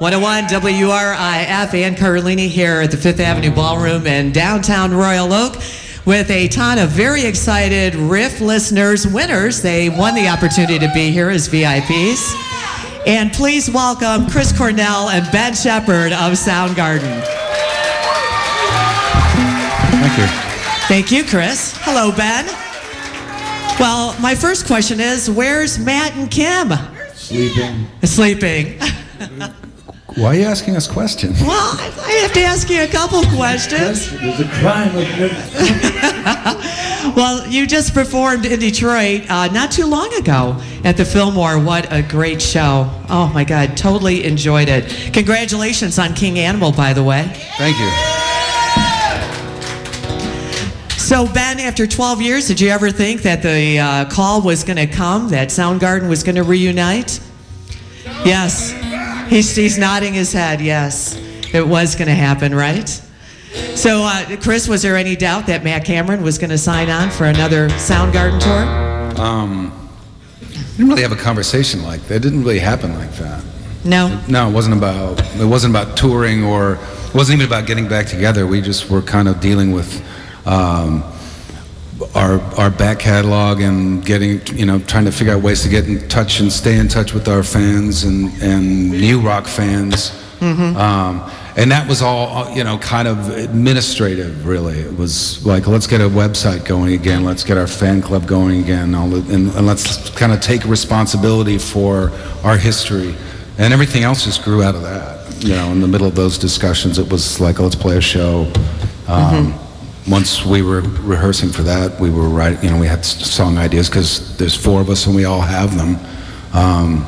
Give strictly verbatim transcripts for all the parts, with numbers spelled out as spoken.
one oh one W R I F, Ann Carlini here at the Fifth Avenue Ballroom in downtown Royal Oak with a ton of very excited Riff listeners, winners. They won the opportunity to be here as V I Ps. And please welcome Chris Cornell and Ben Shepherd of Soundgarden. Thank you. Thank you, Chris. Hello, Ben. Well, my first question is, where's Matt and Kim? Sleeping. Sleeping. Why are you asking us questions? Well, I I have to ask you a couple questions. There's a crime of Well, you just performed in Detroit uh, not too long ago at the Fillmore. What a great show. Oh, my God. Totally enjoyed it. Congratulations on King Animal, by the way. Thank you. So, Ben, after twelve years, did you ever think that the uh, call was going to come, that Soundgarden was going to reunite? Yes. He's, he's nodding his head, yes. It was going to happen, right? So, uh, Chris, was there any doubt that Matt Cameron was going to sign on for another Soundgarden tour? Um, we didn't really have a conversation like that. It didn't really happen like that. No? No, it wasn't about, it wasn't about touring, or it wasn't even about getting back together. We just were kind of dealing with um, our our back catalog and getting, you know, trying to figure out ways to get in touch and stay in touch with our fans and, and new rock fans. Mm-hmm. um, and that was all, you know, kind of administrative, really. It was like, let's get a website going again, let's get our fan club going again, all the, and, and let's kind of take responsibility for our history. And everything else just grew out of that. You know, in the middle of those discussions, it was like, let's play a show. Um, mm-hmm. Once we were rehearsing for that, we were writing, you know, we had song ideas because there's four of us and we all have them. Um,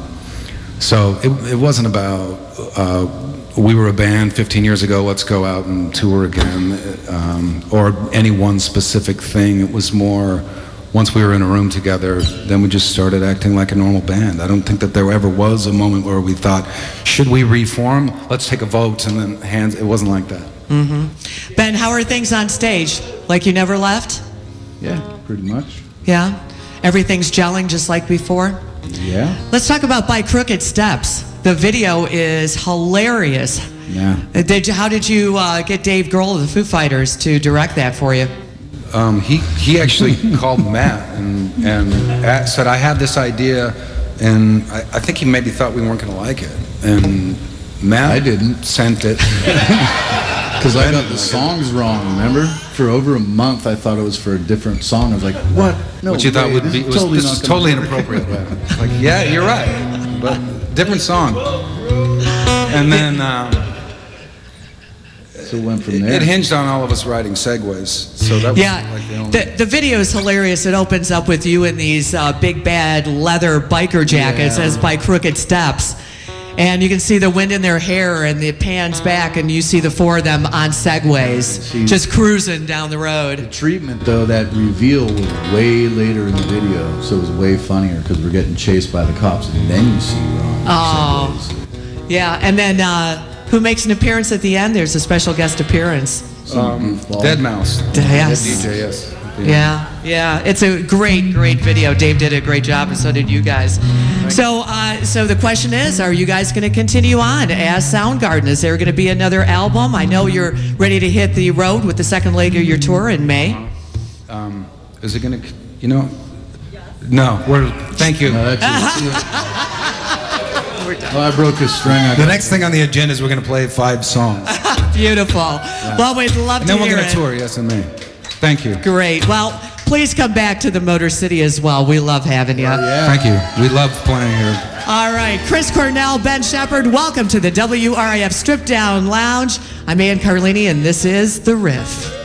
so it, it wasn't about, uh, we were a band fifteen years ago, let's go out and tour again, um, or any one specific thing. It was more, once we were in a room together, then we just started acting like a normal band. I don't think that there ever was a moment where we thought, should we reform? Let's take a vote, and then hands, it wasn't like that. Mm-hmm. Ben, how are things on stage? Like you never left? Yeah, pretty much. Yeah? Everything's gelling just like before? Yeah. Let's talk about By Crooked Steps. The video is hilarious. Yeah. Did you, how did you uh, get Dave Grohl of the Foo Fighters to direct that for you? Um, he, he actually called Matt and, and at, said, I have this idea, and I, I think he maybe thought we weren't going to like it. And Matt I didn't. sent it. Because I got the songs wrong, remember? For over a month, I thought it was for a different song. I was like, what? No, What you thought way, would this be, is was, totally, this not is gonna totally work. inappropriate. Like, yeah, you're right, but different song. And then um, So it went from it, there. it hinged on all of us riding Segways. So that was Yeah, like the only... the, the video is hilarious. It opens up with you in these uh, big bad leather biker jackets Yeah. as By Crooked Steps. And you can see the wind in their hair, and it pans back, and you see the four of them on Segways, See- just cruising down the road. The treatment, though, that reveal was way later in the video, so it was way funnier because we're getting chased by the cops, and then you see Ron. Oh. Segways. Yeah, and then uh, who makes an appearance at the end? There's a special guest appearance. Um, Goofball. Dead Mouse. Yes. D J, yes. Yeah, yeah. It's a great, great video. Dave did a great job, and so did you guys. So, uh, so the question is, are you guys going to continue on as Soundgarden? Is there going to be another album? I know you're ready to hit the road with the second leg of your tour in May. Um, is it going to, you know? No, we're, thank you. No, that's it. Well, I broke a string. I The got- next thing on the agenda is we're going to play five songs. Beautiful. Well, we'd love And to then we're hear going to it. tour, yes, in May. Thank you. Great. Well, please come back to the Motor City as well. We love having you. Yeah. Thank you. We love playing here. All right, Chris Cornell, Ben Shepherd, welcome to the W R I F Strip Down Lounge. I'm Ann Carlini, and this is The Riff.